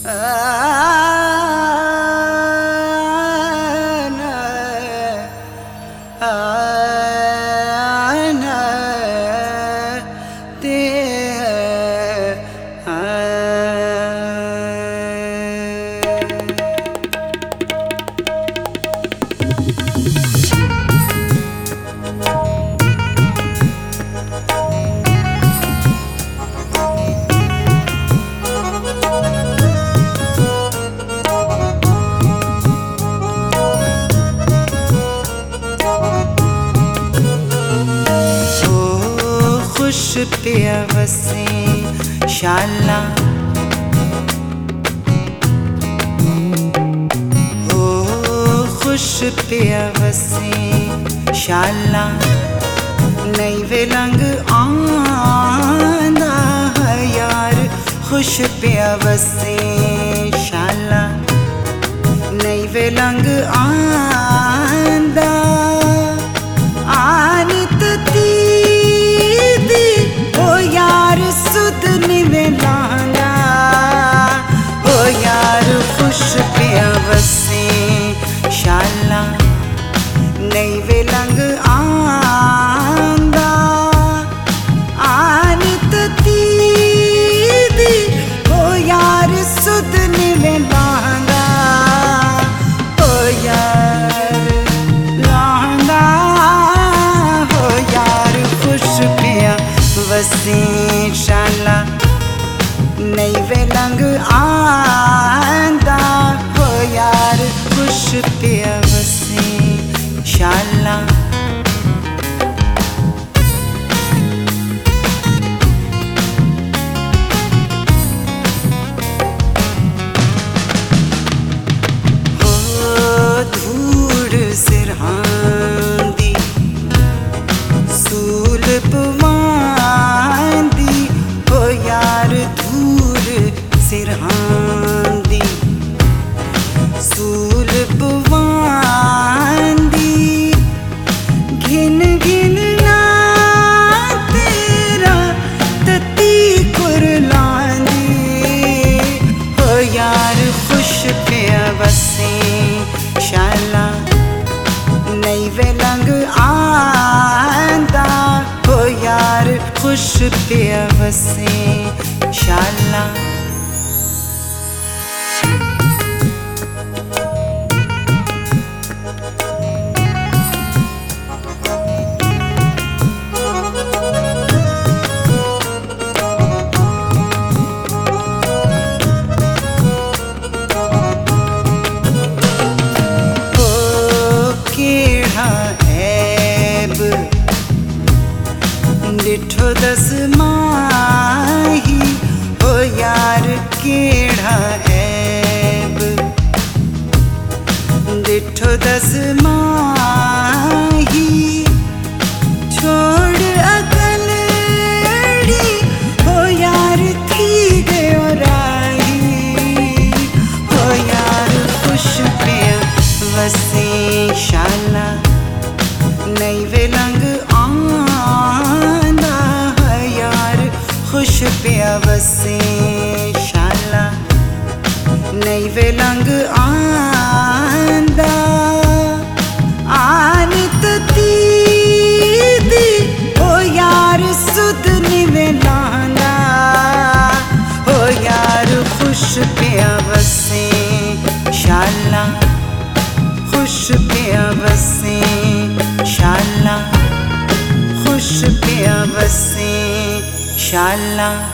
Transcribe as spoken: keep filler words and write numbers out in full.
खुश पिया वसे शाला हो खुश पिया वसे शाला नई वेलंग आंदा है यार खुश पिया वसे शाला नई वेलंग आंदा आनित ती शाला नई वेलंग आंदा आनित तीदी ओ यार सुध निवे लांदा ओ यार लांदा हो यार खुश पिया वसे शाला नई वेलंग आंदा हो यार खुश पिया वसे शाला हो धूड़ सिरहांदी सूल पवांदी हो यार धूड़ सिरहांदी सूल पवांदी घिन घिन ना तेरा तती कुरलांदी हो यार खुश पिया वसे शाला नई वेलंग आंदा हो यार खुश पिया वसे शाला डिठो दस माही हो यार केड़ा ऐब डिठो दस माही छोड़ अकलड़ी हो यार थी गयो राही हो यार खुश पिया वसे शाला नई वेलंग खुश पिया वसे शाला नई वेलंग आंदा आनित तीदी ओ यार सुध निवे लांदा हो यार खुश पिया वसे शाला खुश पिया वसे शाला खुश पिया वसे शाला।